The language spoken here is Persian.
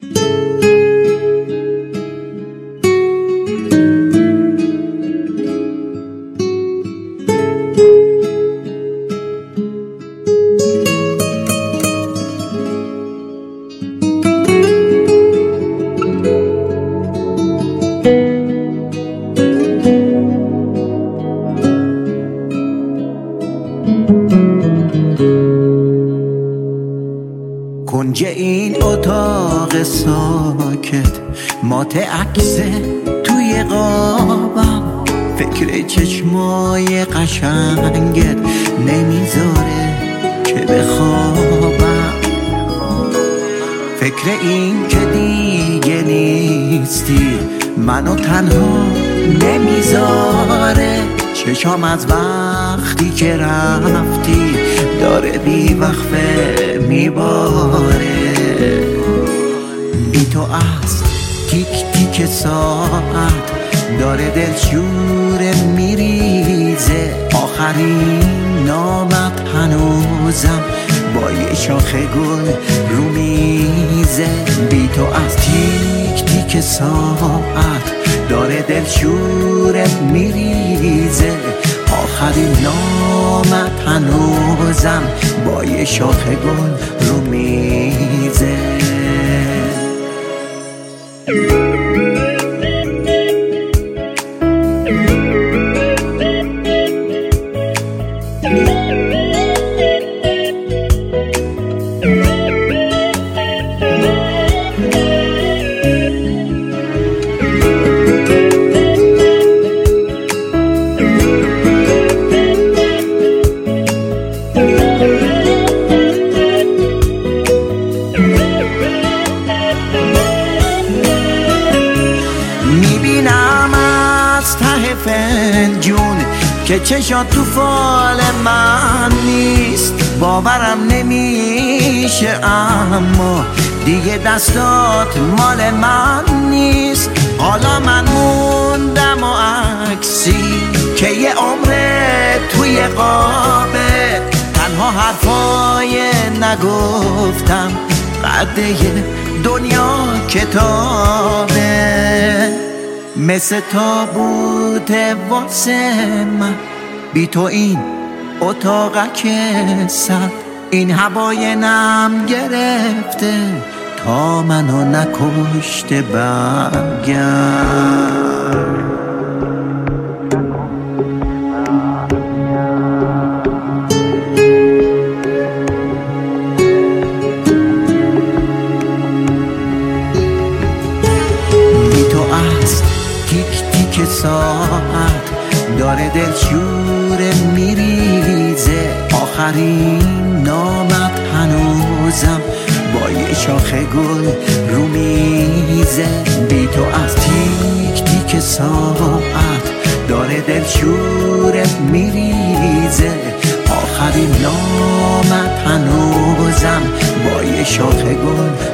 کنج این اتاق ساکت مات عکسه توی قابم، فکر چشمای قشنگت نمیذاره که بخوابم، فکر این که دیگه نیستی منو تنها نمیذاره، چشام از وقتی که رفتی داره بی وقفه میباره، بی تو از تیک تیک ساعت داره دلشوره میریزه، آخرین نامت هنوزم با یه شاخه گل رو میزه، بی تو از تیک تیک ساعت داره دلشوره میریزه، آخرین نامت هنوزم با یه شاخه گل رو میزه. میبینم از ته فنجون که چشات تو فال من نیست، باورم نمیشه اما دیگه دستات مال من نیست، حالا من موندم و عکسی که یه عمره توی قابه، تنها حرفای نگفتم قده دنیا کتابه، مثل تابوت واسه من بی تو این اتاقک سرد، این هوای نم گرفته تا منو نکشته برگرد. تیک ساعت داره دلشوره میریزه، آخرین نامت هنوزم با یه شاخه گل رو میزه، بی تو از تیک تیک ساعت داره دلشوره میریزه، آخرین نامت هنوزم با یه شاخه گل